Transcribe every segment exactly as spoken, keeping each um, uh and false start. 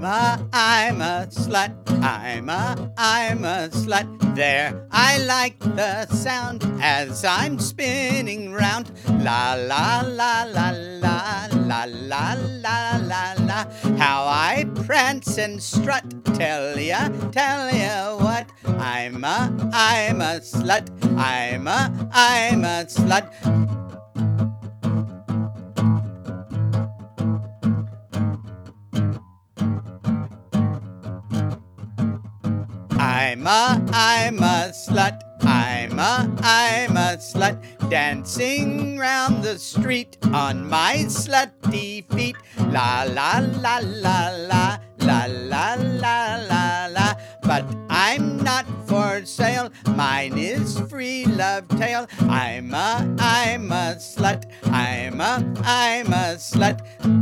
I'm a, I'm a slut. I'm a, I'm a slut. There, I like the sound as I'm spinning round. La la la la la la la la la la. How I prance and strut. Tell ya, tell ya what. I'm a, I'm a slut. I'm a, I'm a slut. I'm a, I'm a slut. I'm a, I'm a slut. Dancing round the street on my slutty feet. La la la la la la la la la la. But I'm not for sale. Mine is free love tale. I'm a, I'm a slut. I'm a, I'm a slut.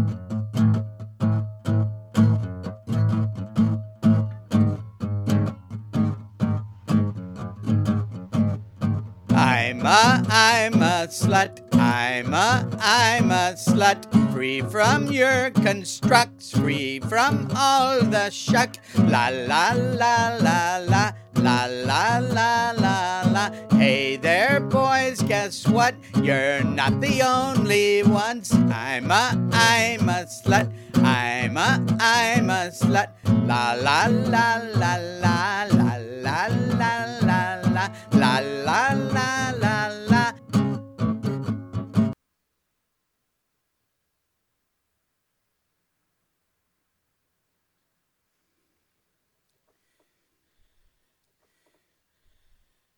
I'm a, I'm a slut. I'm a, I'm a slut. Free from your constructs, free from all the shuck. La la la la la la la la la la. Hey there, boys, guess what? You're not the only ones. I'm a, I'm a slut. I'm a, I'm a slut. La la la la la la la la la la la la la.